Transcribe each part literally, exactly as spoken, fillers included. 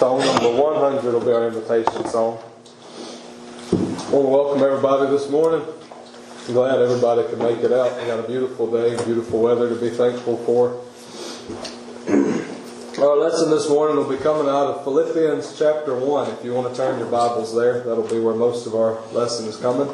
Song number one hundred will be our invitation song. I want to welcome everybody this morning. I'm glad everybody could make it out. We got a beautiful day, beautiful weather to be thankful for. Our lesson this morning will be coming out of Philippians chapter one. If you want to turn your Bibles there, that'll be where most of our lesson is coming.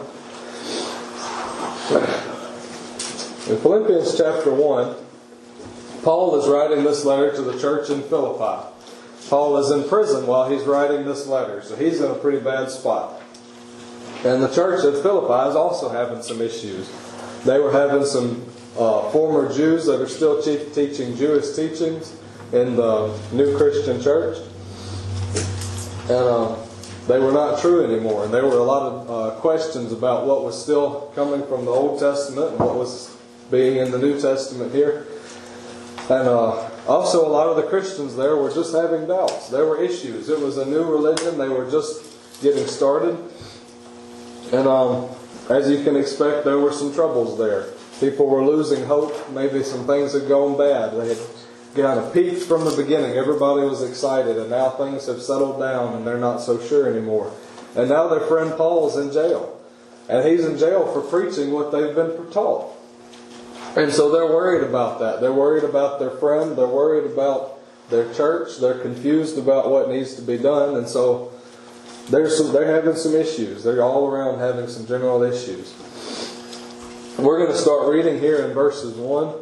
In Philippians chapter one, Paul is writing this letter to the church in Philippi. Paul is in prison while he's writing this letter, so he's in a pretty bad spot. And the church at Philippi is also having some issues. They were having some uh, former Jews that are still teaching Jewish teachings in the new Christian church. And uh, they were not true anymore. And there were a lot of uh, questions about what was still coming from the Old Testament and what was being in the New Testament here. And uh, also a lot of the Christians there were just having doubts. There were issues. It was a new religion. They were just getting started. And um, as you can expect, there were some troubles there. People were losing hope. Maybe some things had gone bad. They had kind of peaked from the beginning. Everybody was excited. And now things have settled down and they're not so sure anymore. And now their friend Paul is in jail. And he's in jail for preaching what they've been taught. And so they're worried about that. They're worried about their friend. They're worried about their church. They're confused about what needs to be done. And so there's some, they're having some issues. They're all around having some general issues. We're going to start reading here in verses one.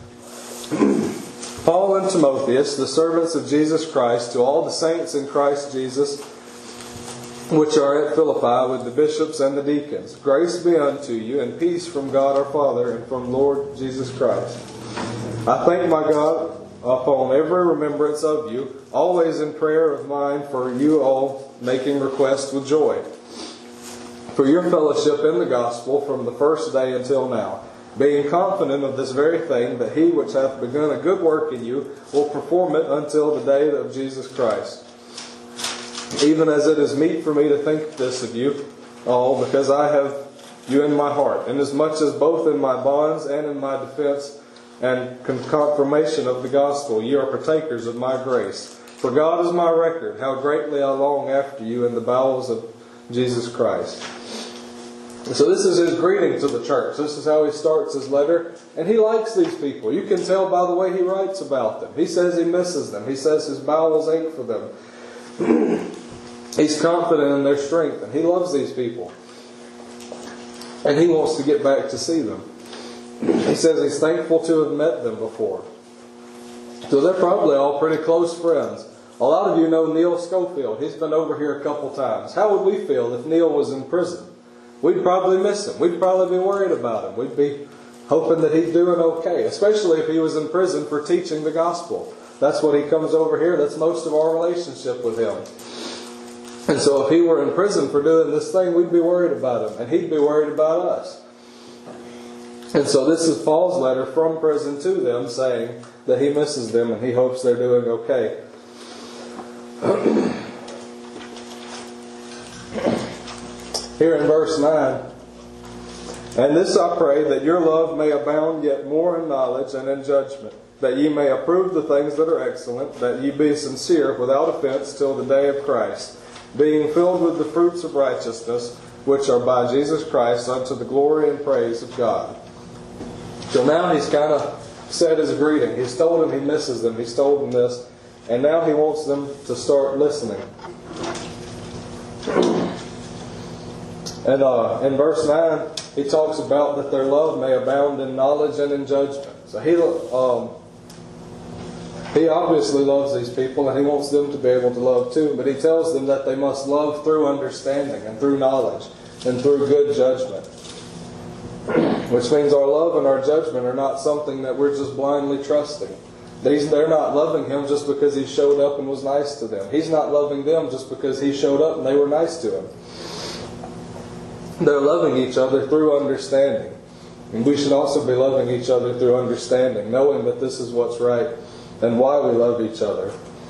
Paul and Timotheus, the servants of Jesus Christ, to all the saints in Christ Jesus, which are at Philippi, with the bishops and the deacons. Grace be unto you, and peace from God our Father, and from Lord Jesus Christ. I thank my God upon every remembrance of you, always in prayer of mine for you all, making request with joy, for your fellowship in the gospel from the first day until now, being confident of this very thing, that he which hath begun a good work in you will perform it until the day of Jesus Christ. Even as it is meet for me to think this of you all, because I have you in my heart, inasmuch as both in my bonds and in my defense and confirmation of the gospel ye are partakers of my grace. For God is my record, how greatly I long after you in the bowels of Jesus Christ. And so this is his greeting to the church. This is how he starts his letter. And he likes these people. You can tell by the way he writes about them. He says he misses them. He says his bowels ache for them. He's confident in their strength, and he loves these people. And he wants to get back to see them. He says he's thankful to have met them before. So they're probably all pretty close friends. A lot of you know Neil Schofield. He's been over here a couple times. How would we feel if Neil was in prison? We'd probably miss him. We'd probably be worried about him. We'd be hoping that he's doing okay, especially if he was in prison for teaching the gospel. That's what he comes over here. That's most of our relationship with him. And so if he were in prison for doing this thing, we'd be worried about him. And he'd be worried about us. And so this is Paul's letter from prison to them, saying that he misses them and he hopes they're doing okay. Here in verse nine. And this I pray, that your love may abound yet more in knowledge and in judgment, that ye may approve the things that are excellent, that ye be sincere without offense till the day of Christ, being filled with the fruits of righteousness, which are by Jesus Christ, unto the glory and praise of God. So now he's kind of said his greeting. He's told them he misses them. He's told them this. And now he wants them to start listening. And uh, in verse nine, he talks about that their love may abound in knowledge and in judgment. So he um, he obviously loves these people, and he wants them to be able to love too. But he tells them that they must love through understanding and through knowledge and through good judgment. Which means our love and our judgment are not something that we're just blindly trusting. These, they're not loving him just because he showed up and was nice to them. He's not loving them just because he showed up and they were nice to him. They're loving each other through understanding. And we should also be loving each other through understanding, knowing that this is what's right and why we love each other.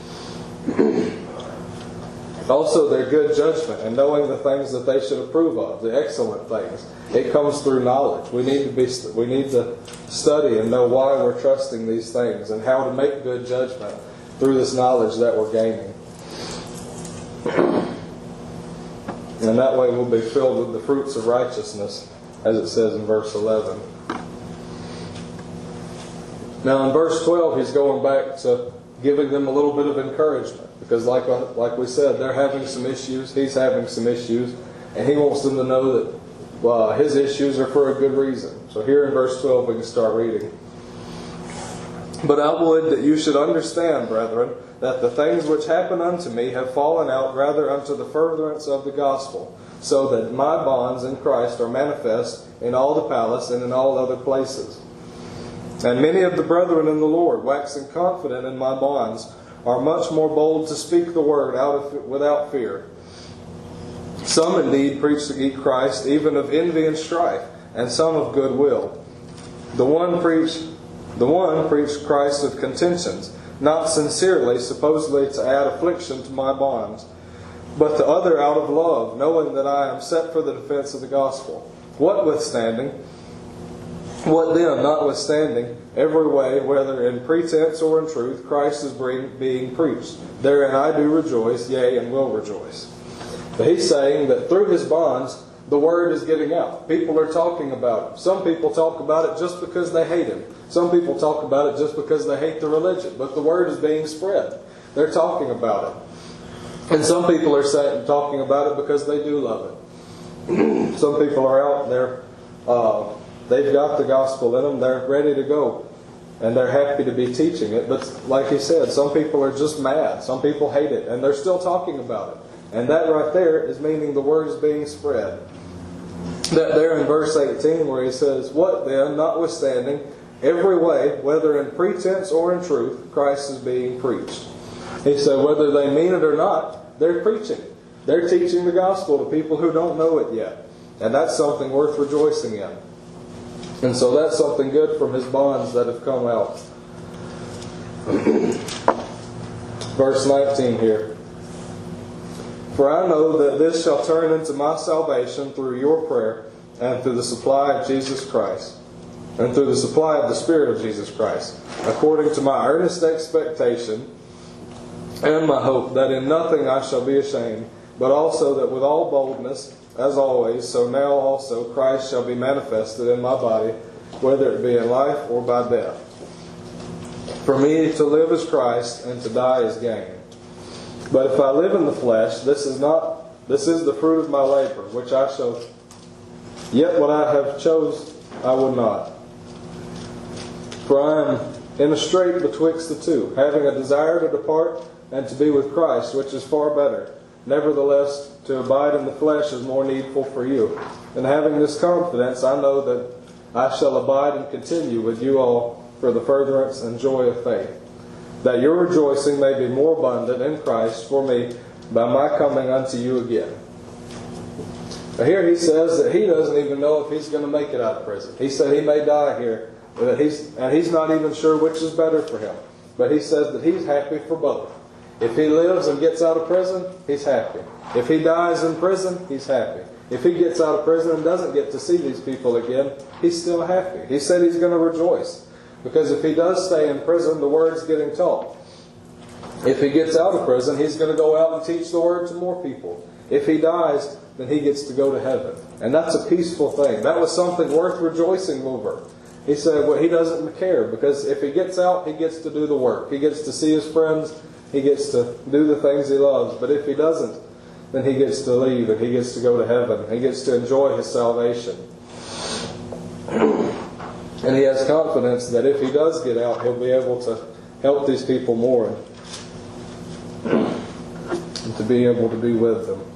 Also, their good judgment and knowing the things that they should approve of, the excellent things. It comes through knowledge. We need to be, we need to study and know why we're trusting these things and how to make good judgment through this knowledge that we're gaining. And that way we'll be filled with the fruits of righteousness, as it says in verse eleven. Now in verse twelve, he's going back to giving them a little bit of encouragement. Because like, like we said, they're having some issues, he's having some issues, and he wants them to know that well, his issues are for a good reason. So here in verse twelve we can start reading. But I would that you should understand, brethren, that the things which happen unto me have fallen out rather unto the furtherance of the gospel, so that my bonds in Christ are manifest in all the palace and in all other places. And many of the brethren in the Lord, waxing confident in my bonds, are much more bold to speak the word out of, without fear. Some indeed preach to eat Christ, even of envy and strife, and some of goodwill. The one preached, the one preached Christ of contentions, not sincerely, supposedly to add affliction to my bonds, but the other out of love, knowing that I am set for the defense of the gospel. Whatwithstanding, what then, notwithstanding, every way, whether in pretense or in truth, Christ is being preached. Therein I do rejoice, yea, and will rejoice. But he's saying that through his bonds, the word is getting out. People are talking about him. Some people talk about it just because they hate him. Some people talk about it just because they hate the religion. But the word is being spread. They're talking about it. And some people are saying, talking about it because they do love it. Some people are out there. Uh, they've got the gospel in them. They're ready to go. And they're happy to be teaching it. But like he said, some people are just mad. Some people hate it. And they're still talking about it. And that right there is meaning the word is being spread. That there in verse eighteen where he says, what then, notwithstanding, every way, whether in pretense or in truth, Christ is being preached. He said whether they mean it or not, they're preaching. They're teaching the gospel to people who don't know it yet. And that's something worth rejoicing in. And so that's something good from his bonds that have come out. Verse nineteen here. For I know that this shall turn into my salvation through your prayer and through the supply of Jesus Christ, and through the supply of the Spirit of Jesus Christ, according to my earnest expectation and my hope, that in nothing I shall be ashamed, but also that with all boldness, as always, so now also Christ shall be manifested in my body, whether it be in life or by death. For me to live is Christ, and to die is gain. But if I live in the flesh, this is not this is the fruit of my labor, which I shall yet what I have chose I will not. For I am in a strait betwixt the two, having a desire to depart and to be with Christ, which is far better. Nevertheless, to abide in the flesh is more needful for you. And having this confidence, I know that I shall abide and continue with you all for the furtherance and joy of faith, that your rejoicing may be more abundant in Christ for me by my coming unto you again. Now here he says that he doesn't even know if he's going to make it out of prison. He said he may die here, that he's, and he's not even sure which is better for him. But he says that he's happy for both. If he lives and gets out of prison, he's happy. If he dies in prison, he's happy. If he gets out of prison and doesn't get to see these people again, he's still happy. He said he's going to rejoice. Because if he does stay in prison, the word's getting taught. If he gets out of prison, he's going to go out and teach the word to more people. If he dies, then he gets to go to heaven. And that's a peaceful thing. That was something worth rejoicing over. He said, well, he doesn't care, because if he gets out, he gets to do the work. He gets to see his friends. He gets to do the things he loves. But if he doesn't, then he gets to leave and he gets to go to heaven. He gets to enjoy his salvation. And he has confidence that if he does get out, he'll be able to help these people more and to be able to be with them.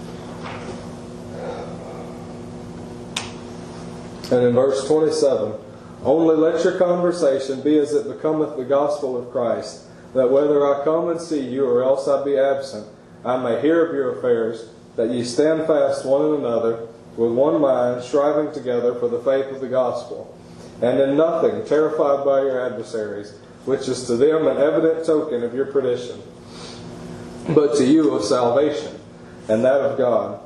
And in verse twenty-seven, only let your conversation be as it becometh the gospel of Christ, that whether I come and see you or else I be absent, I may hear of your affairs, that ye stand fast one in another, with one mind, striving together for the faith of the gospel, and in nothing terrified by your adversaries, which is to them an evident token of your perdition, but to you of salvation, and that of God.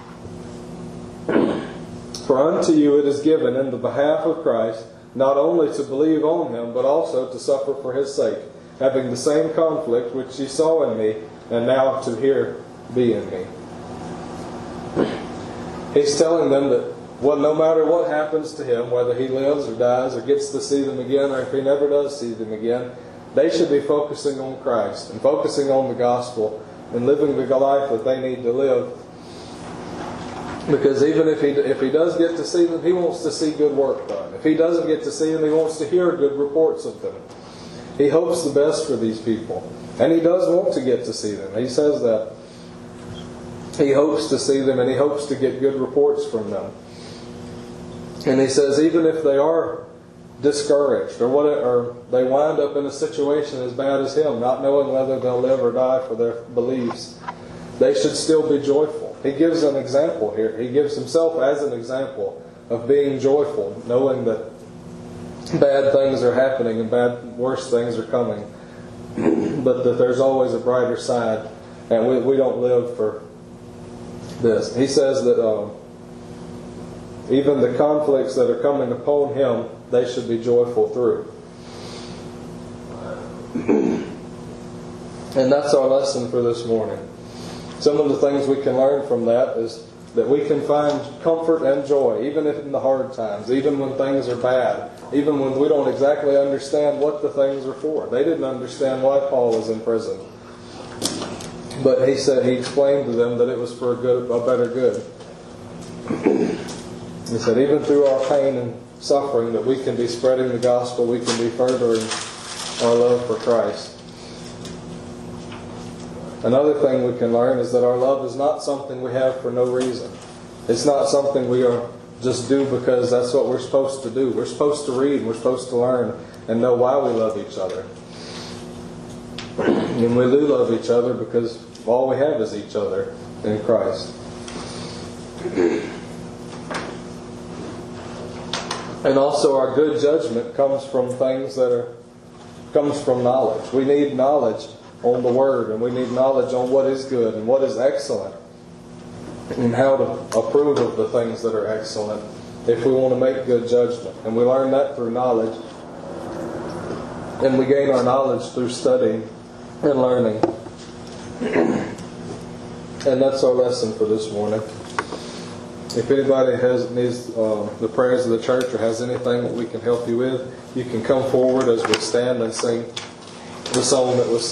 For unto you it is given in the behalf of Christ, not only to believe on him, but also to suffer for his sake, having the same conflict which ye saw in me, and now to here be in me. He's telling them that, well, no matter what happens to him, whether he lives or dies or gets to see them again, or if he never does see them again, they should be focusing on Christ and focusing on the gospel and living the life that they need to live. Because even if he if he does get to see them, he wants to see good work done. If he doesn't get to see them, he wants to hear good reports of them. He hopes the best for these people. And he does want to get to see them. He says that. He hopes to see them and he hopes to get good reports from them. And he says even if they are discouraged or what, or they wind up in a situation as bad as him, not knowing whether they'll live or die for their beliefs, they should still be joyful. He gives an example here. He gives himself as an example of being joyful, knowing that bad things are happening and bad, worse things are coming, but that there's always a brighter side, and we, we don't live for this. He says that um, even the conflicts that are coming upon him, they should be joyful through. And that's our lesson for this morning. Some of the things we can learn from that is that we can find comfort and joy, even if in the hard times, even when things are bad, even when we don't exactly understand what the things are for. They didn't understand why Paul was in prison. But he said, he explained to them that it was for a good, a better good. He said, even through our pain and suffering, that we can be spreading the gospel, we can be furthering our love for Christ. Another thing we can learn is that our love is not something we have for no reason. It's not something we are just do because that's what we're supposed to do. We're supposed to read, we're supposed to learn and know why we love each other. And we do love each other because all we have is each other in Christ. And also our good judgment comes from things that are comes from knowledge. We need knowledge on the Word, and we need knowledge on what is good and what is excellent, and how to approve of the things that are excellent if we want to make good judgment. And we learn that through knowledge, and we gain our knowledge through studying and learning. And that's our lesson for this morning. If anybody has needs uh, the prayers of the church or has anything that we can help you with, you can come forward as we stand and sing the song that was